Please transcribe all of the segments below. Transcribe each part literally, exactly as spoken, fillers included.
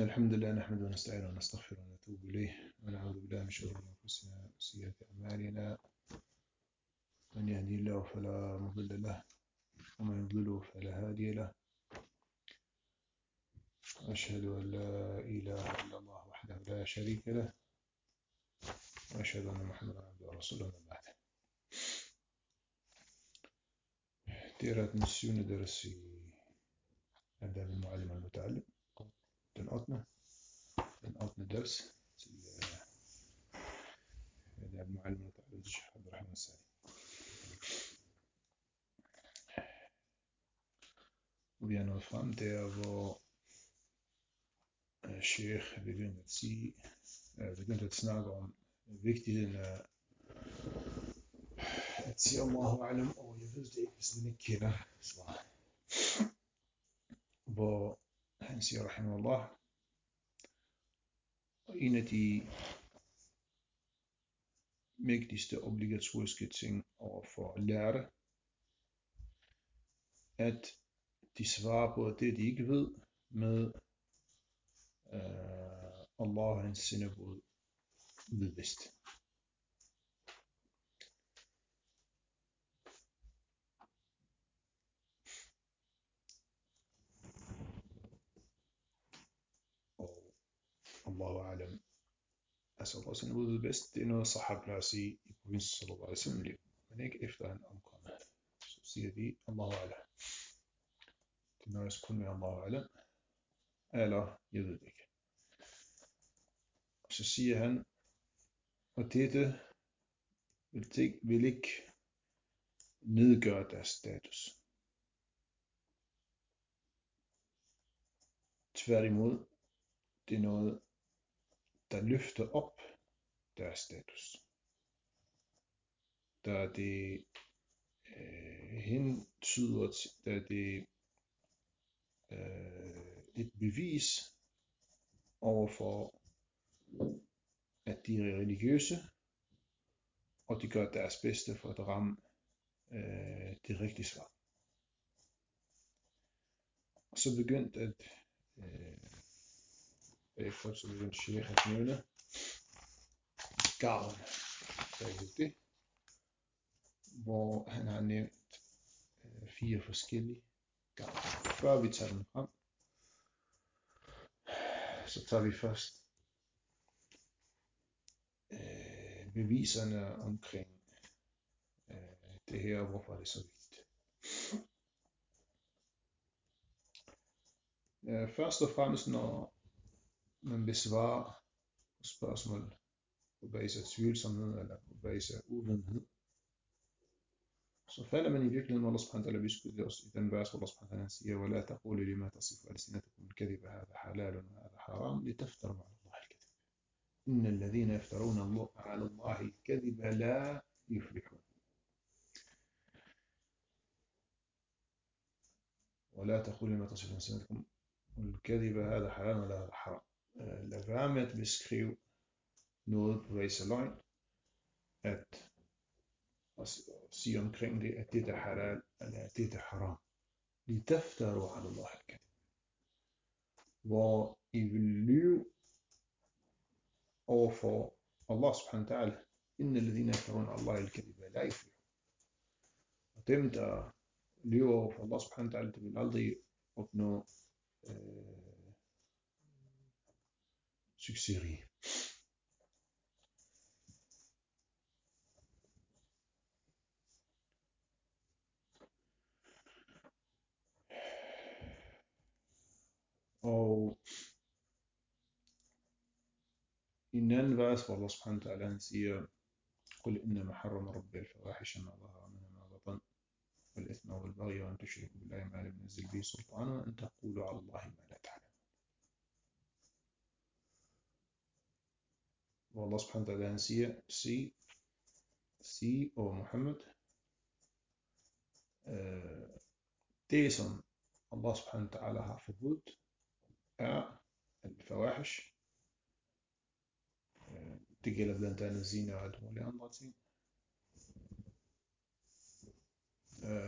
إن الحمد لله نحمده ونستعينه ونستغفره ونتوب إليه ونعوذ بالله من شرور أنفسنا وسيئات أعمالنا من يهدي الله فلا مضل له ومن يضلل فلا هادي له أشهد أن لا إله إلا الله وحده لا شريك له وأشهد أن محمدا عبده ورسوله من بعد. تيرات نسيون درسي آداب المعلم المتعلم تنقطنا تنقطنا درس آداب المعلم المتعلم الشيخ عبد الرحمن السعدي. Vi er nået frem der, hvor Sheikh begyndte at sige, begyndte at snakke om vigtigheden af at sige Allahu Alam, og jeg ved det ikke, hvis man ikke kender svaret. Hvor han siger, rahimahullah, og en af de mægtigste obligatoriske ting over for lærere, at de svarer på det, de ikke ved, med uh, Allah og hans sendebud vedvist. Og Allahu Alam, altså Allah sendebud bedst, det er noget sahab plejer at sige i provinsen sallallahu alaihi wasallam liv, men ikke efter han omkommer. Så siger de Allahu Alam. Det nøjes kun med Allahu Alam, eller jeg ved det ikke. Så siger han, og dette vil, vil ikke nedgøre deres status. Tværtimod, det er noget, der løfter op deres status. Der det øh, hentyder til, der det øh, et bevis overfor, at de er religiøse, og de gør deres bedste for at ramme øh, det rigtige svar. Og så begyndte at øh, efter så begyndte Sheikh at nævne gavn, det, hvor han har nævnt øh, fire forskellige gavn. Før vi tager dem frem, så tager vi først øh, beviserne omkring øh, det her, og hvorfor er det så vigtigt. Øh, først og fremmest, når man besvarer spørgsmål på basis af tvivlsomhed eller på basis af uvidenhed, så falder man i virkeligheden, hvor Allah subhanahu wa ta'ala beskytter os i den vers, hvor Allah subhanahu wa ta'ala siger, وَلَا تَقُولُوا لِمَا تَصِفُ أَلْسِنَتُكُمُ الْكَذِبَ هَذَا حَلَالٌ وَهَذَا حَرَامٌ لِتَفْتَرُوا عَلَى اللَّهِ الْكَذِبَ إِنَّ الَّذِينَ يَفْتَرُونَ عَلَى اللَّهِ الْكَذِبَ لَا يُفْلِحُونَ. وَلَا تَقُولُوا لِمَا تَصِفُ أَلْسِنَتُكُمُ الْكَذِبَ هَذَا حَلَالٌ وَهَذَا حَرَامٌ. Lad være med at beskrive noget på basis af løgn, at og sige omkring det, at det er halal, eller at det er haram. لِتَفْتَرُوا عَلَى اللَّهِ الْكَذِبَ. Hvor I vil lyve overfor Allah subhanahu wa ta'ala. إِنَّ الَّذِينَ يَفْتَرُونَ عَلَى اللَّهِ الْكَذِبَ لَا يُفْلِحُونَ. Og dem, der lyver overfor Allah subhanahu wa ta'ala, det vil aldrig opnå øh, succesrige. Og i en anden vers, hvor Allah subhanahu wa ta'ala siger, قل إنما حرم ربي الفواحش ما ظهر منها ما بطن والإثم والبغي وأن تشركوا بالله ما لم ينزل به سلطانا وأن تقولوا على الله ما لا تعلمون. والله سبحانه وتعالى siger, sig, sig og Muhammad, øh, det som Allah subhanahu wa ta'ala har forbudt er al-fawahish. Øh, det gælder blandt andet zina og alt mulige andre ting.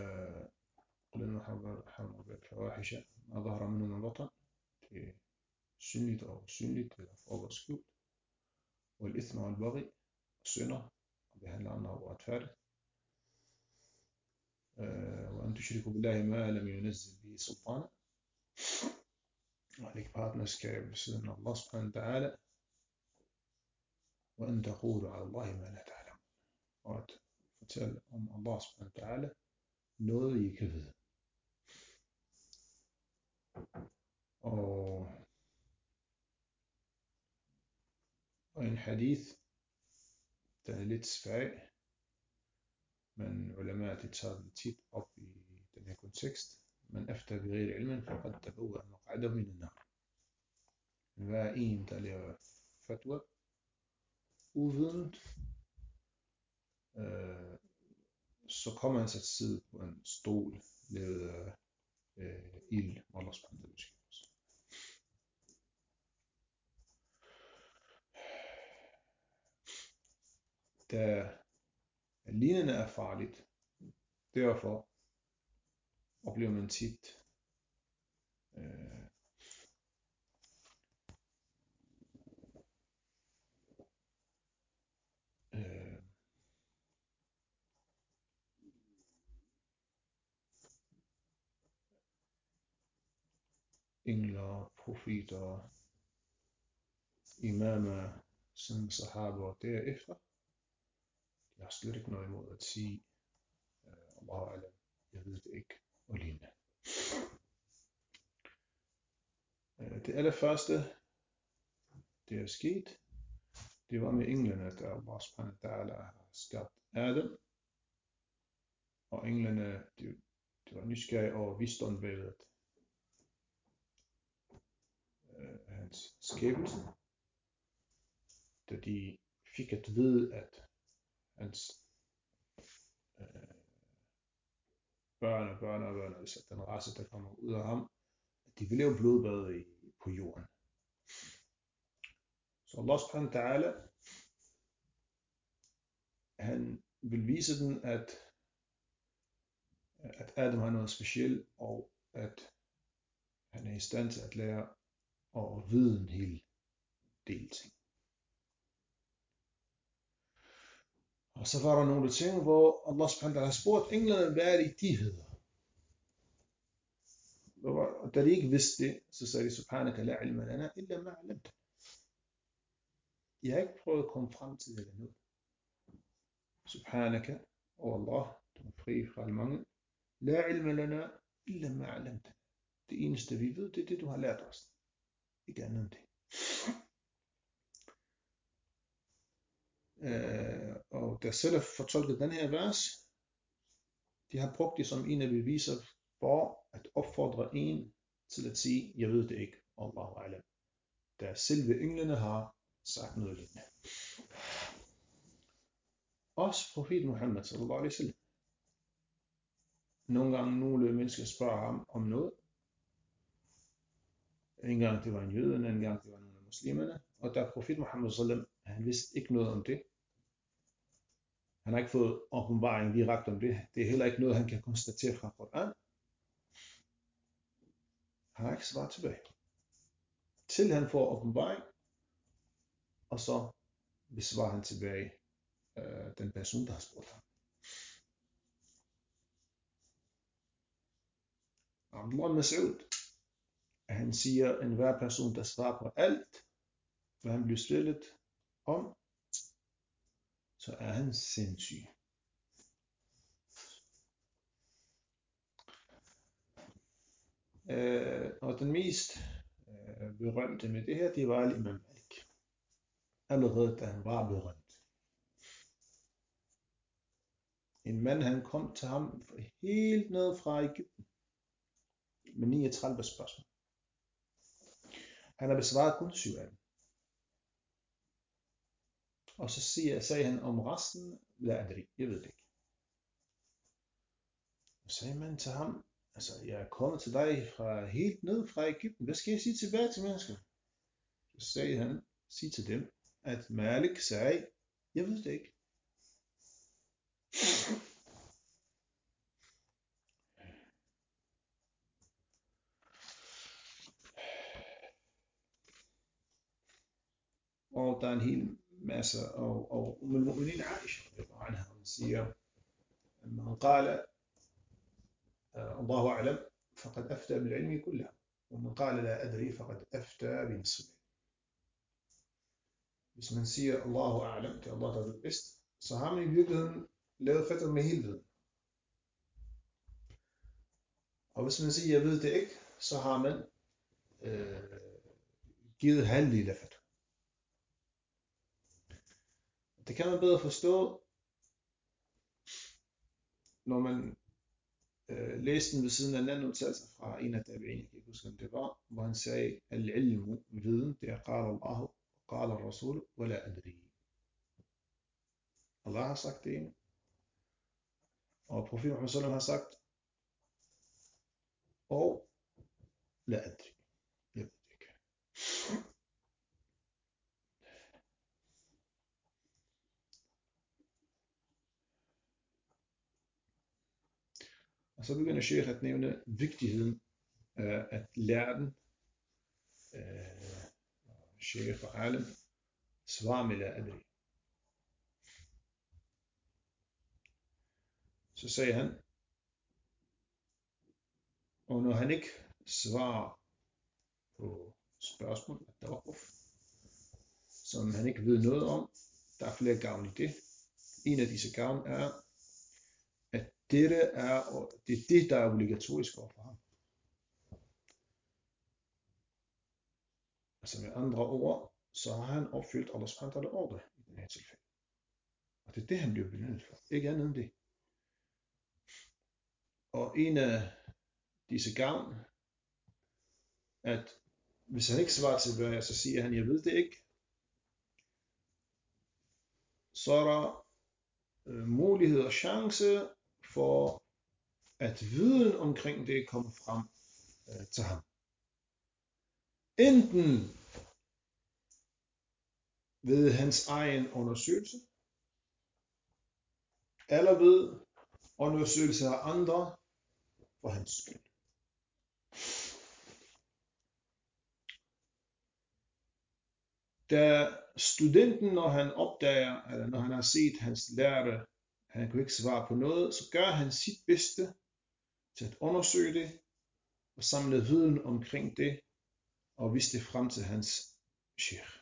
قل إنما حرم ربي الفواحش ما ظهر منه ما بطن. Det synligt og usynligt, eller foregår skjult. Og al-ithma og al-baghi, og synder, og behandler andre uretfærdigt. وأن تشركوا بالله ما لم ينزل به سلطانا, og lægge partnerskab ved siden af Allah subhanahu wa ta'ala, وأن تقولوا على الله ما لا تعلمون, og at fortælle om Allah subhanahu wa ta'ala noget I ikke ved. Og, og en hadith, den er lidt svag, men ulama de tager den tit op i den her kontekst. Men efter bighairi ilmin faqad tabawwa'a maq'adahu min an-nar. Hver en, der laver fatwa uvident, øh, så kommer han sig til side på en stol lavet af øh, ild, Allah subhanahu wa ta'ala. Da lignende er farligt, derfor oplever man tit øh, øh, engler, profeter, imamer, som sahaba derefter. Jeg har slet ikke noget imod at sige, øh, Allahu alam, jeg ved det ikke, og lignende. Øh, det allerførste, det er sket, det var med englene, der Allah subhanahu wa ta'ala har skabt Adam, og englene, de, de var nysgerrige over visdom ved øh, hans skabelse, da de fik at vide, at hans øh, børn og børn og børn, altså den race, der kommer ud af ham, at de vil lave blodbad i, på jorden. Så Allah subhanahu wa ta'ala, han vil vise den, at, at Adam har noget specielt, og at han er i stand til at lære og vide en hel del ting. Og så var der nogle ting, hvor Allah subhanahu wa ta'ala har spurgt englene, hvad er det, de hedder? Og da de ikke vidste det, så sagde de, Subhanaka la ilma lana illa ma 'allamtana. Jeg har ikke prøvet at komme frem til det eller noget. Subhanaka, og Allah, du er fri fra alle mangel. La ilma lana illa ma 'allamtana. Det eneste vi ved, det er det du har lært os. Ikke andet end det. Uh, og der selv fortolket den her vers, de har brugt det som en af beviser for at opfordre en til at sige, jeg ved det ikke, Allahu alam. Da selve englene har sagt noget lignende. Også profet Muhammad sallallahu alaihi wasallam. Nogle gange nogle mennesker spørger ham om noget. En gang det var en jøde, en anden gang det var nogle af muslimerne. Og da profet Muhammad sallallahu alaihi wasallam, han vidste ikke noget om det. Han har ikke fået åbenbaring direkte om det. Det er heller ikke noget, han kan konstatere fra Koran. Han har ikke svaret tilbage. Til han får åbenbaring, og så besvarer han tilbage øh, den person, der har spurgt ham. Abdullah Mas'ud, han siger, at enhver person, der svarer på alt, hvad han bliver stillet om, så er han sindssyg. Øh, og den mest øh, berømte med det her, det var Imam Malik. Allerede da han var berømt. En mand, han kom til ham helt ned fra Egypten med niogtredive spørgsmål. Han har besvaret kun syv af dem. Og så siger, sagde han om resten, la adri, jeg ved det ikke. Og sagde man til ham, altså jeg er kommet til dig fra helt ned fra Egypten, hvad skal jeg sige tilbage til mennesker? Så sagde han, sig til dem, at Malik sagde, jeg ved det ikke. og der er en hel masse, og, og Umm al-Mu'minin Aisha, hun siger, man قال الله أعلم فقد أفتى بالعلم كله ومن قال لا أدري فقد أفتى بنصفه. Hvis man siger Allahu A'lam, det er Allah, der ved bedst, så har man i virkeligheden lavet fatwa med hele viden. Og hvis man siger, jeg ved det ikke, så har man øh, givet halvdel af fatwa. Det kan man bedre forstå, når man øh, læste den ved siden af en anden udtalelse fra en af tabi'in, jeg kan ikke huske, om det var, hvor han sagde, al-ilmu, viden, det er qala Allahu, qala Rasul, wa la adri. Allah har sagt det ene, og profeten Muhammad sallam har sagt, og la adri. Jeg ved det ikke. Og så begynder Sheikh at nævne vigtigheden af at lære den. Sheikh og alim svar med la adri. Så sagde han, og når han ikke svarer på spørgsmål, at der var off, som han ikke ved noget om, der er flere gavn i det. En af disse gavn er, at dette er, og det er det, der er obligatorisk over for ham. Altså med andre ord, så har han opfyldt Allah subhanahu wa ta'ala ordre i den her tilfælde. Og det er det, han bliver belønnet for. Ikke andet end det. Og en af disse gavn, at hvis han ikke svarer tilbage, så siger han, jeg ved det ikke, så er der øh, mulighed og chance for, at viden omkring det kommer frem øh, til ham. Enten ved hans egen undersøgelse, eller ved undersøgelse af andre for hans skyld. Da studenten, når han opdager, eller når han har set hans lærte, han kunne ikke svare på noget, så gør han sit bedste til at undersøge det, og samle viden omkring det, og vise det frem til hans sheikh.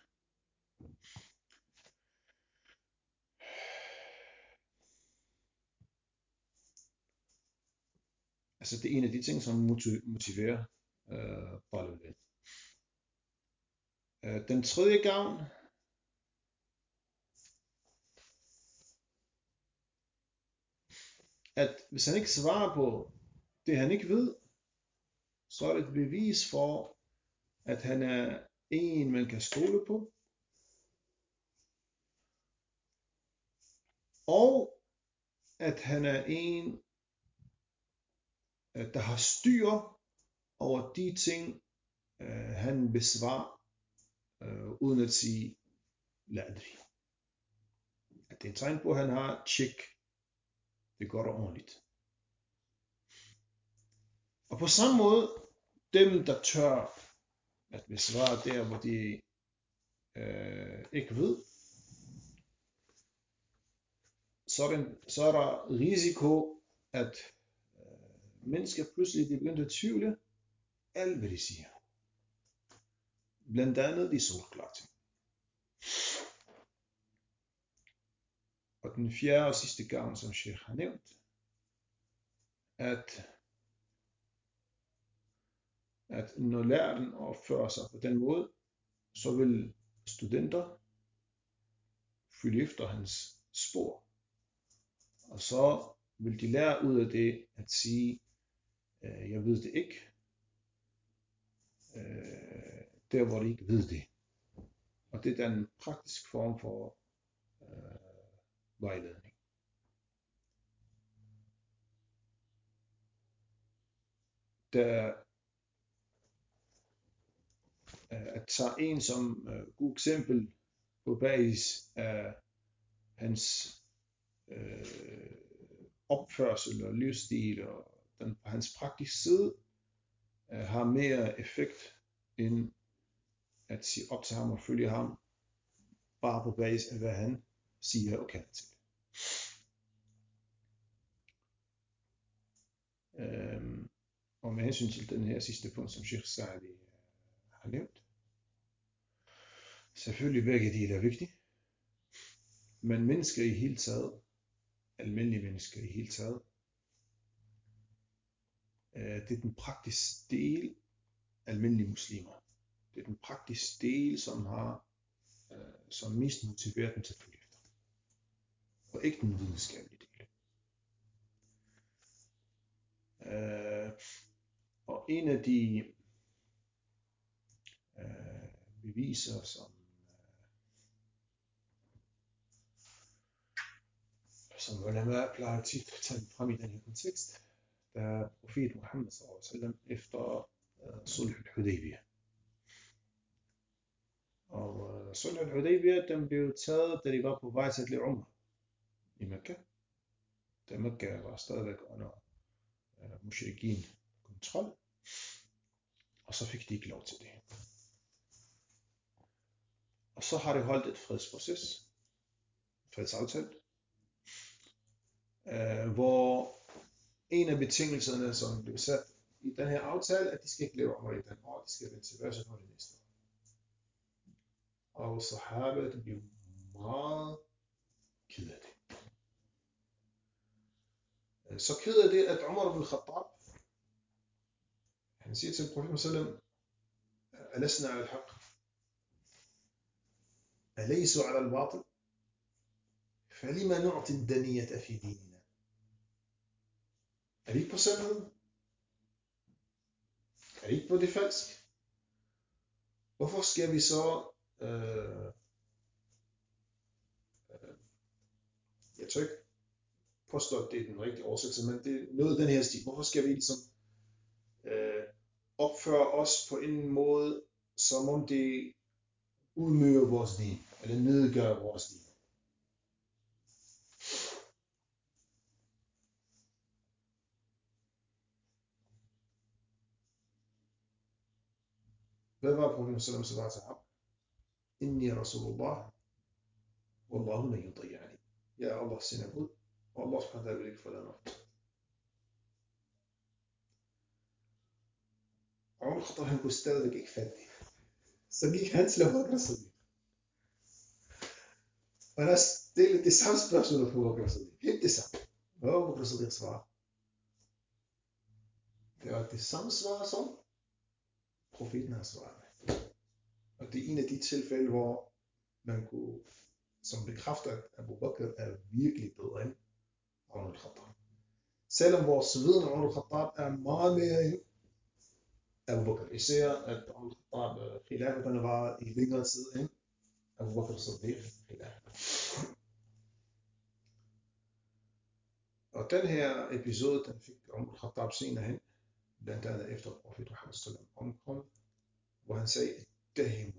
Altså det er en af de ting, som motiverer øh, talibet. Øh, den tredje gavn, at hvis han ikke svarer på det, han ikke ved, så er det et bevis for, at han er en, man kan stole på, og at han er en, der har styr over de ting, øh, han besvarer, øh, uden at sige la adri. At det er et tegn på, at han har tjek. Det går der ordentligt. Og på samme måde, dem der tør at besvare der, hvor de øh, ikke ved, så er, den, så er der risiko, at øh, mennesker pludselig de begynder at tvivle alt, hvad de siger. Blandt andet de solklare ting. Og den fjerde og sidste gang, som Sheikh har nævnt, at, at når læreren opfører sig på den måde, så vil studenter følge efter hans spor. Og så vil de lære ud af det at sige, øh, jeg ved det ikke, øh, der hvor de ikke ved det. Og det er en praktisk form for øh, vejledning. Der at tage en som øh, god eksempel på basis af hans øh, opførsel og livsstil og den på hans praktiske side øh, har mere effekt end at sige op til ham og følge ham bare på basis af, hvad han siger og kender til. Øhm, og med hensyn til den her sidste punkt, som Sheikh Saadi har nævnt, selvfølgelig begge dele er vigtige, men mennesker i hele taget, almindelige mennesker i hele taget, øh, det er den praktiske del, almindelige muslimer. Det er den praktiske del, som har øh, som mest motiveret dem til at følge efter. Og ikke den videnskabelige del. Øh, og en af de øh, beviser, som som ulama plejer tit at tage frem i den her kontekst, der er profet Muhammed sallallahu alaihi wasallam efter uh, Sulh al-Hudaybiyah. Og uh, Sulh al-Hudaybiyah, den blev taget, da de var på vej til at lave umrah i Mekka. Da Mekka var stadigvæk under uh, mushrikin kontrol, og så fik de ikke lov til det. Og så har det holdt et fredsproces, fredsaftale, uh, hvor en af betingelserne, som blev sat i den her aftale, at de skal ikke leve umrah i den år, de skal vende tilbage til det næste år. Og sahabat blev meget ked af det. Så ked af det, at Umar ibn Khattab, han siger til Profeten sallam, alasna ala al-haq, alaysu ala al-batil, falima nu'ti ad-daniyata fi dinina. Er det ikke på sandheden? Er det ikke på det falsk? Hvorfor skal vi så øh, øh, jeg tror ikke påstå, at det er den rigtige oversættelse, men det er noget af den her stil. Hvorfor skal vi ligesom øh, opføre os på en måde, som om det udmøger vores din, eller nedgør vores din? Hvad var profeten sallam svar til ham? Inni Rasulullah, wallahu la yudayyani. Jeg er Allahs sendebud, og Allah subhanahu wa ta'ala vil ikke forlade mig. Umar Khattab, han kunne stadigvæk ikke fatte det. Så gik han til Abu Bakr as-Siddiq. Og han har stillet det samme spørgsmål på Abu Bakr as-Siddiq. Helt det samme. Hvad var Abu Bakr as-Siddiq svar? Det var det samme svar, som profeten har svaret med. Og det er en af de tilfælde, hvor man kunne, som bekræfter, at Abu Bakr er virkelig bedre end Umar Khattab. Selvom vores viden om Umar Khattab er meget mere end Abu Bakr. Især at Umar Khattab khilafaterne var i længere tid end Abu Bakr as-Siddiq khilafat. Og den her episode, den fik Umar Khattab senere hen, blandt andet efter profet Muhammed sallam omkom, hvor han sagde, det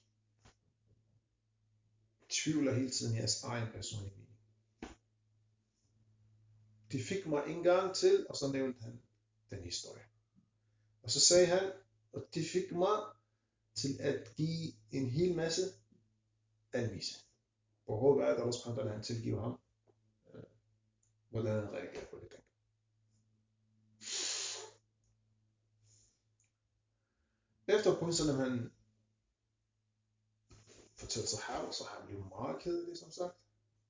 tvivler hele tiden jeres egen personlige mening. De fik mig en gang til, og så nævnte han den historie. Og så sagde han, og de fik mig til at give en hel masse anvise. Og håber at Allah subhanahu wa ta'ala han tilgiver ham, hvordan han reagerer på det. Efter Profeten sallam han fortalte sahaba, så han blev meget kedelig, som sagt.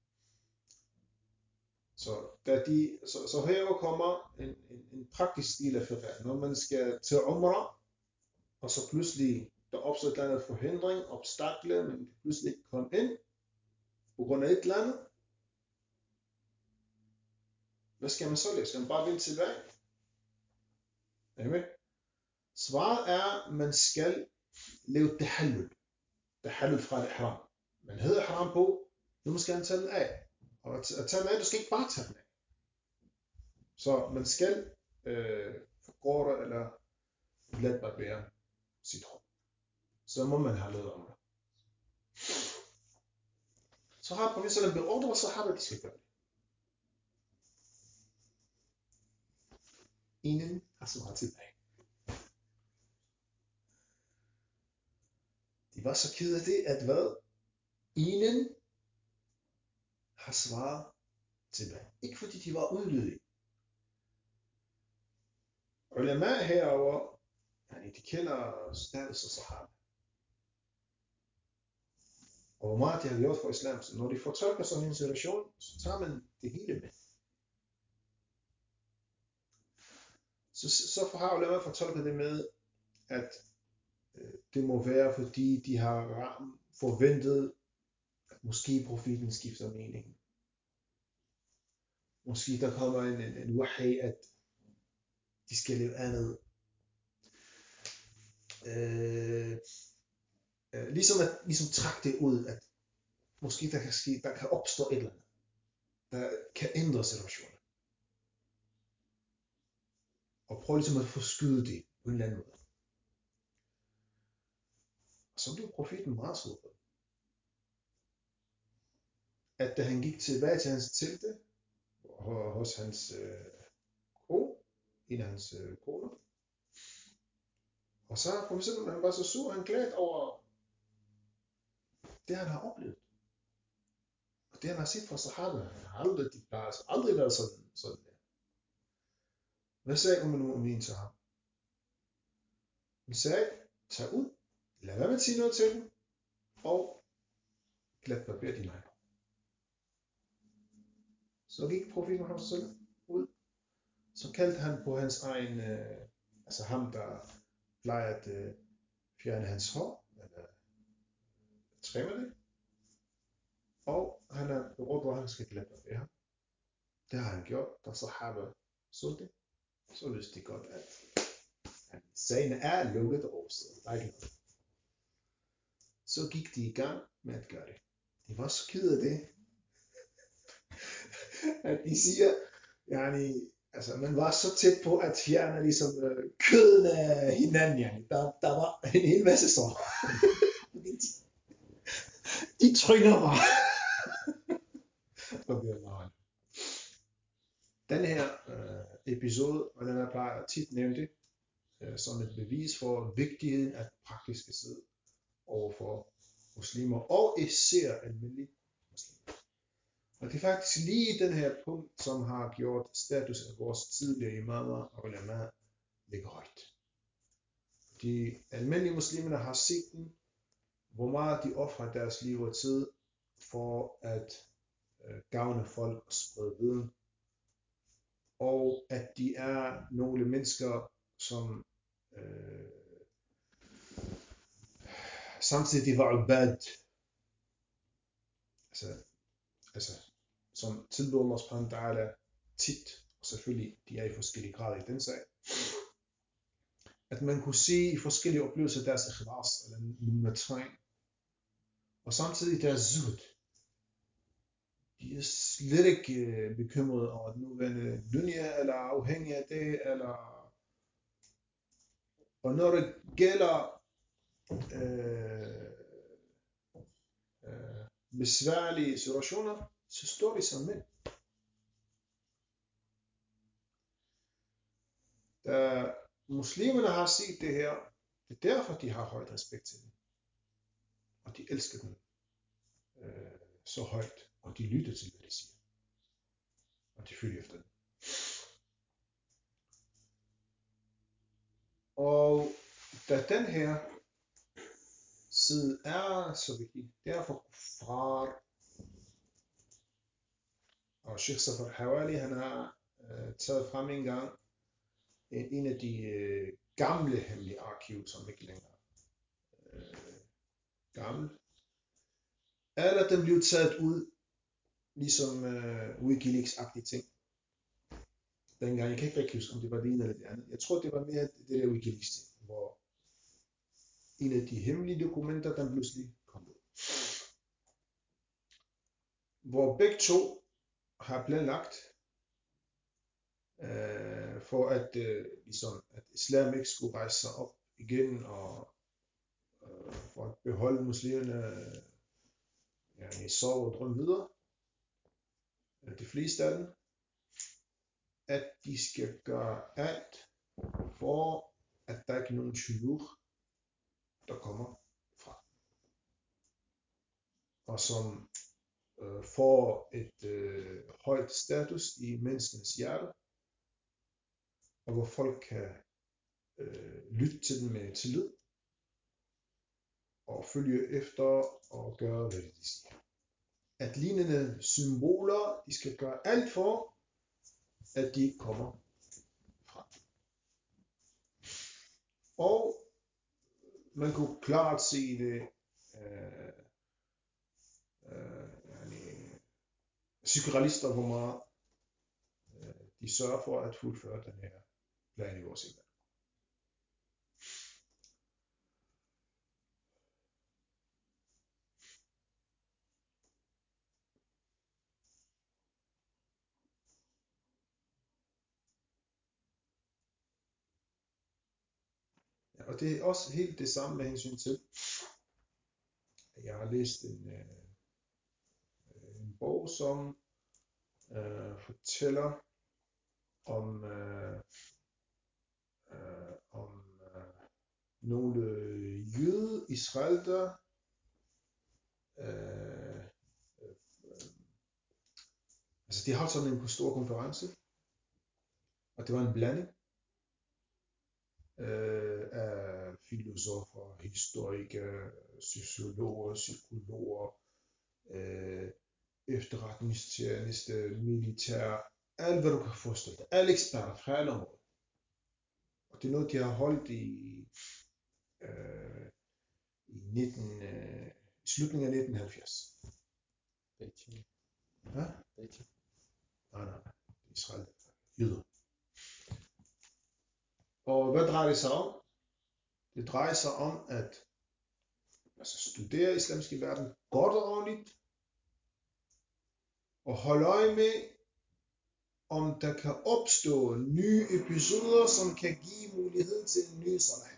Så, da de, så, så her kommer en, en, en praktisk del af fiqh. Når man skal til umrah, og så pludselig der opstår et eller andet forhindring, obstakle, men kan pludselig ikke komme ind, på grund af et eller andet. Hvad skal man så lave? Skal man bare vende tilbage? Er I med? Svaret er, at man skal lave tahallul. Tahallul fra det haram. Man hedder haram på, nu skal man tage den af. Og at tage den af, du skal ikke bare tage den af. Så man skal øh, forkorte eller let barbere sit hår. Så må man have lavet om det. Så har Profeten sallam beordret sahaba, de skal gøre det. Ingen har svaret tilbage. De var så kede af det, at hvad? ingen har svaret tilbage. Ikke fordi de var udlydige. Ulama herover, de kender status og sahaba. Og hvor meget de har gjort for islam, så når de fortolker sådan en situation, så tager man det hele med. Så, så har ulama fortolket det med, at øh, det må være, fordi de har forventet, at måske profeten skifter mening. Måske der kommer en, en, en wahi, at de skal leve andet. Øh, øh, ligesom at ligesom trække det ud, at måske der kan, ske, der kan opstå et eller andet, der kan ændre situationen. Og prøv ligesom at forskyde det på en eller anden måde. Og så blev profeten meget sur på det. At da han gik tilbage til hans telte, hos hans øh, kone, en af hans øh, koner, og så for eksempel, han var så sur, han glad over det, han har oplevet. Og det, han har set fra sahaba, han har aldrig, de plejer altså aldrig været sådan, sådan der. Hvad sagde Umm al-Mu'minin til ham? Han sagde, tag ud, lad være med at sige noget til dem, og glat barber din egen. Så gik profeten Muhammad sallallahu alaihi wasallam ud, så kaldte han på hans egen, øh, altså ham, der plejer at øh, fjerne hans hår, eller trimme det, og han har råd, hvor han skal glatte barbere ham. Det har han gjort, da sahaba så det, så vidste de godt, at sagen er lukket overstået. Der er ikke noget. Så gik de i gang med at gøre det. De var så ked af det, at de siger, yani, altså man var så tæt på at fjerne ligesom øh, køden af hinanden, yani. der, der var en hel masse så. de, de tryner bare. Den her øh, episode, og den er plejer tit nævnt det, øh, som et bevis for vigtigheden af praktiske side overfor muslimer, og især almindelige muslimer. Og det er faktisk lige den her punkt, som har gjort status af vores tidligere imamer og ulama ligger højt. De almindelige muslimer har set den, hvor meget de offrer deres liv og tid for at øh, gavne folk og sprede viden. Og at de er nogle mennesker, som øh, samtidig de var ubad, altså, altså som tilbyder Allah subhanahu wa ta'ala tit, og selvfølgelig de er i forskellige grader i den sag, at man kunne se i forskellige oplevelser deres ikhlas, eller nummertræn, og samtidig deres zuhd. De er slet ikke bekymrede over den nuværende dunya, eller afhængige af det, eller og når det gælder øh, øh, besværlige situationer, så står de som mænd. Da muslimerne har set det her, det er derfor, de har højt respekt til dem. Og de elsker dem øh, så højt, og de lytter til, hvad de siger. Og de følger efter dem. Og da den her side er så vigtig, derfor kuffar, og Sheikh Safar Hawali, han har øh, taget frem en gang en, en af de øh, gamle hemmelige arkiv, som ikke længere øh, gammel. Eller den blev taget ud, ligesom øh, Wikileaks-agtige ting. Dengang, jeg kan ikke rigtig huske, om det var det ene eller det andet. Jeg tror, det var mere det der Wikileaks-ting, hvor en af de hemmelige dokumenter, den pludselig kom ud. Hvor begge to har planlagt øh, for at, øh, ligesom, at islam ikke skulle rejse sig op igen, og øh, for at beholde muslimerne øh, ja, i sorg og drøm videre. De fleste af dem, at de skal gøre alt for, at der ikke er nogen shuyukh, der kommer fra. og som øh, får et øh, højt status i menneskenes hjerte, og hvor folk kan øh, lytte til den med tillid, og følge efter og gøre, hvad de siger. At lignende symboler, de skal gøre alt for, at de ikke kommer frem. Og man kunne klart se det, øh, øh, psykoanalyster, hvor meget øh, de sørger for at fuldføre den her plan i vores hjemme. Ja, og det er også helt det samme med hensyn til, at jeg har læst en, øh, en bog, som øh, fortæller om, øh, øh, om øh, nogle jøde-israeliter, øh, øh, altså de holdt sådan en stor konference, og det var en blanding øh, af filosofer, historikere, sociologer, psykologer, øh, efterretningstjeneste, militær, alt hvad du kan forestille dig, alle eksperter fra alle områder. Og det er noget, de har holdt i, øh, i nitten, øh, slutningen af nitten halvfjerds. Beijing. Ja? Beijing. Nej, nej, nej. Israel. Jøder. Og hvad drejer det sig om? Det drejer sig om at altså, studere islamisk verden godt og ordentligt, og holde øje med, om der kan opstå nye episoder, som kan give mulighed til en ny salah.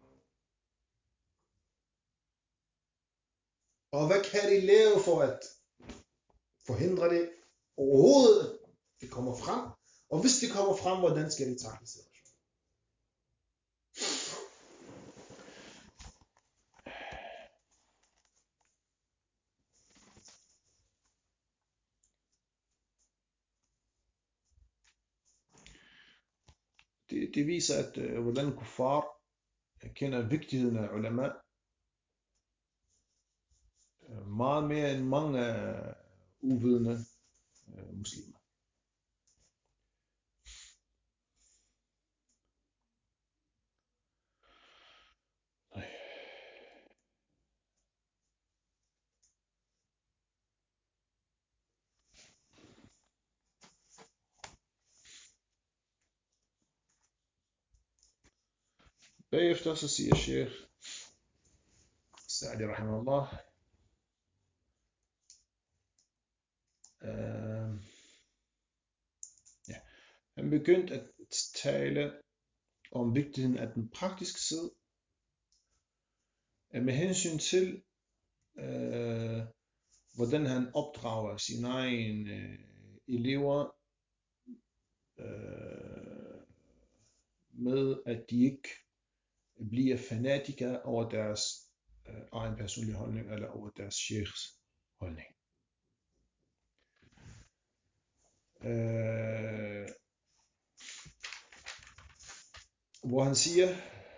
Og hvad kan de lave for at forhindre det overhovedet, at det kommer frem? Og hvis det kommer frem, hvordan skal de takle situationen? Det, det viser, at øh, hvordan kuffar kender vigtigheden af ulama øh, meget mere end mange øh, uvidende øh, muslimer. Bagefter så siger Sheikh Sa'di rahimahullah, øh, ja, han begyndte at tale om vigtigheden af den praktiske side, med hensyn til, øh, hvordan han opdrager sine egne øh, elever, øh, med at de ikke bliver fanatikere over deres øh, egen personlige holdning, eller over deres sheikhs holdning. Øh, hvor han siger,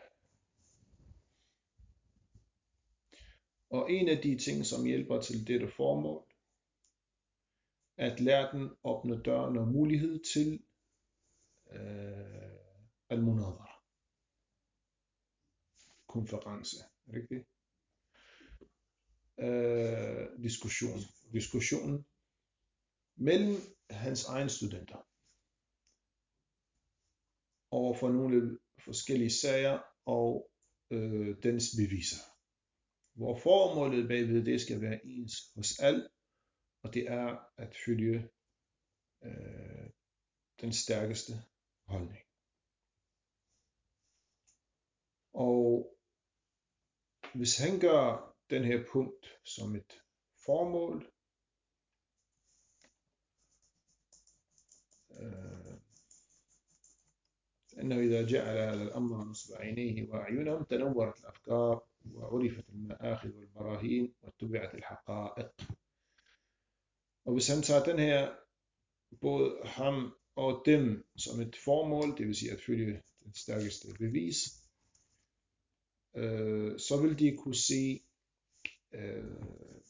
og en af de ting, som hjælper til dette formål, at lærten åbner døren og mulighed til øh, al-munadhara, konference, rigtigt? Øh, diskussion, diskussion mellem hans egne studenter over for nogle forskellige sager og øh, dens beviser. Hvor formålet bagved det skal være ens hos alle, og det er at følge øh, den stærkeste holdning. Og hvis han gør den her punkt som et formål, أنه إذا جعل هذا الأمر نصب عينيه وأعينهم تنورت الأفكار وعرفت المآخذ والبراهين واتبعت الحقائق. Og hvis han tager den her, både ham og dem, som et formål, det vil sige at følge den stærkeste bevis, øh, så vil de kunne se, øh,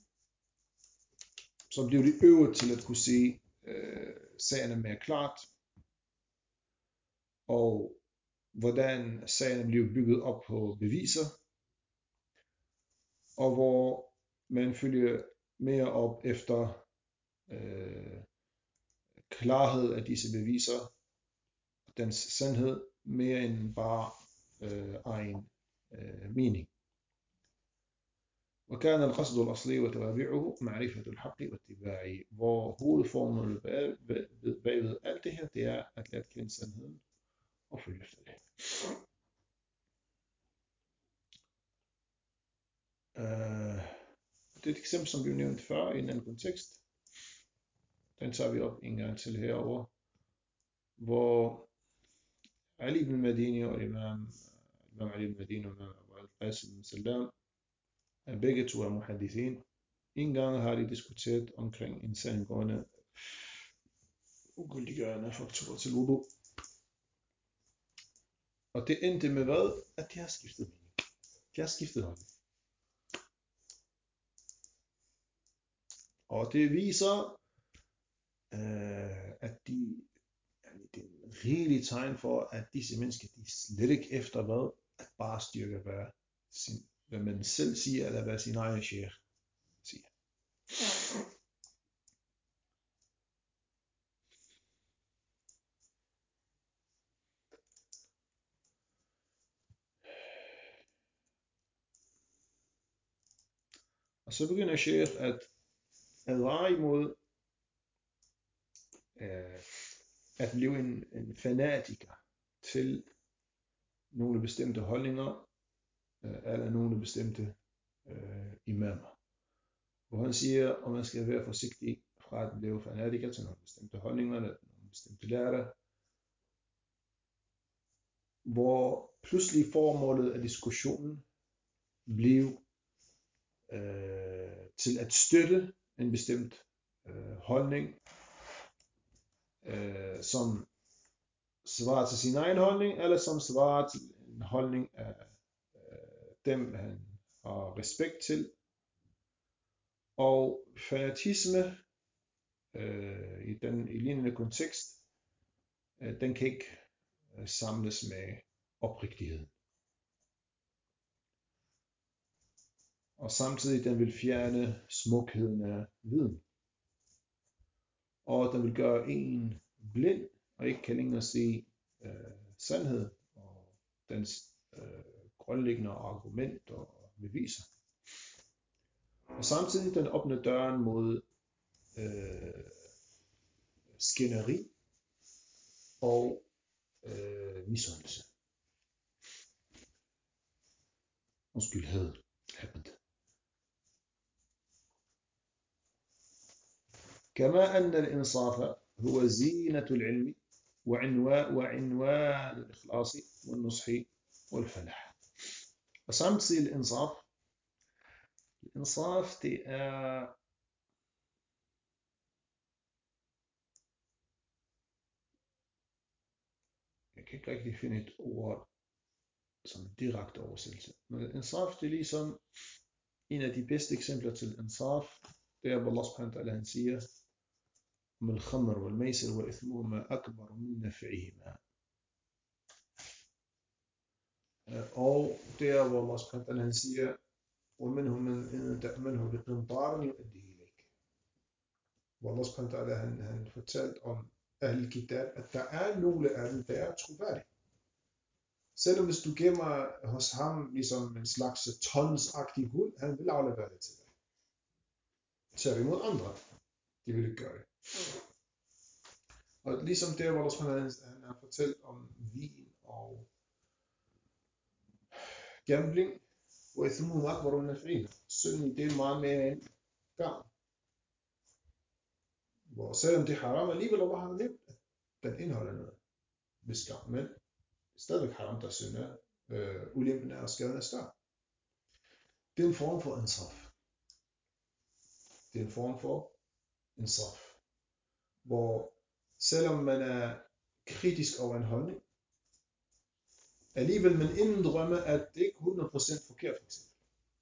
så bliver de øvet til at kunne se øh, sagerne mere klart, og hvordan sagerne bliver bygget op på beviser, og hvor man følger mere op efter øh, klarhed af disse beviser, dens sandhed, mere end bare øh, egen øh, mening. وكان القصد الأصلي وتوابعه معرفة الحق واتباعه. Hvor hovedformålet bagved alt det her, det er at lade kende sandheden og følge efter det. Uh, det er et eksempel, som vi nævnte før i en anden kontekst. Den tager vi op en gang til herover, hvor Ali ibn Madini og Imam, Imam Ali ibn Madini og Imam al-Qasim ibn Salam, begge to er muhaddithin. En gang har de diskuteret omkring en sandgående ugyldiggørende faktorer til wudu. Og det endte med hvad? At de har skiftet mening. De har skiftet holdning. Og det viser, øh, at de, det er en rigelig tegn for, at disse mennesker, de slet ikke efter hvad? At bare styrke, hvad, sin, hvad man selv siger, eller hvad sin egen sheikh siger. Og så begynder sheikh at advare imod øh, at blive en, en fanatiker til nogle bestemte holdninger, øh, eller nogle bestemte øh, imamer. Hvor han siger, at man skal være forsigtig fra at blive fanatiker til nogle bestemte holdninger, eller nogle bestemte lærere, hvor pludselig formålet af diskussionen blev øh, til at støtte en bestemt øh, holdning, øh, som svarer til sin egen holdning, eller som svarer til en holdning af øh, dem, han har respekt til. Og fanatisme øh, i den i lignende kontekst, øh, den kan ikke øh, samles med oprigtighed. Og samtidig den vil fjerne smukheden af viden. Og den vil gøre en blind, og ikke kan længere se øh, sandhed og dens øh, grundlæggende argumenter og beviser. Og samtidig den åbner døren mod øh, skænderi og øh, misundelse. Undskyld, had. كما أن الإنصاف هو زينة العلم وعنوان وعنوان الإخلاص والنصح والفلاح. Og samtidig الإنصاف الإنصاف det er jeg kan ikke rigtig finde et ord som direkte oversættelse, men إنصاف det er ligesom en af de bedste eksempler til إنصاف. det er hvor Allah subhanahu wa ta'ala han siger om الخمر والميسر وإثمهما أكبر من نفعهما. Og det er hvor Allah subhanahu wa ta'ala han siger ومنهم من تأمنه بقنطار يؤديه إليك. Hvor Allah subhanahu wa ta'ala han, han fortalt om Ahl Kitab, at der er nogle af dem, der er troværdige. Selvom hvis du gemmer hos ham ligesom en slags tonsagtig guld, han vil aflevere det til dig. Tværtimod andre, de vil ikke gøre det. Og ligesom der, hvor han har fortalt om vin og gambling, og ithmuhum akbar min naf'ihima. Synden det er meget mere end gavn. Hvor selvom det er haram, alligevel Allah har nævnt, at den indeholder noget ved skam, men stadigvæk haram, der synder, øh, ulempen er og skaden er større. Det er en form for insaf. Det er en form for insaf, hvor selvom man er kritisk over en holdning, alligevel man indrømmer, at det ikke er hundrede procent forkert, for eksempel.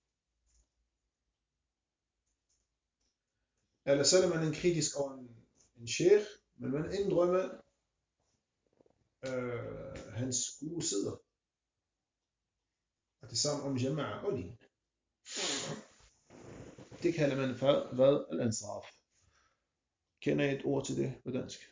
Eller selvom man er kritisk over en, en sheikh, men man indrømmer øh, hans gode sider. Og det samme om jama'a og lignende. Det kalder man for hvad? Al-insaf. Kender I et ord til det på dansk?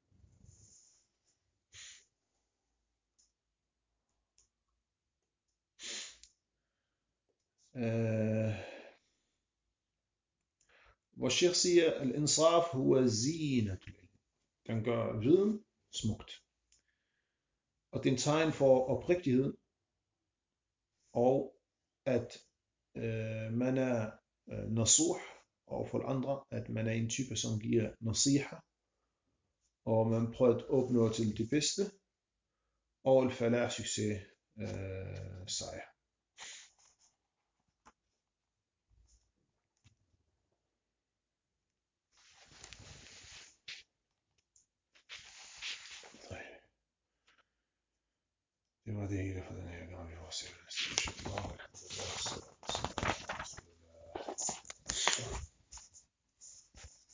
Uh, hvor sheikh siger, al-insaf huwa zinatul ilm. Den gør viden smukt. Og det er en tegn for oprigtighed, og at øh, man er øh, nasuh overfor andre, at man er en type, som giver nasiha, og man prøver at opnå til det bedste, og en falah succes øh, sejr. Det var det hele for den her gang. Vi får se, hvad det er.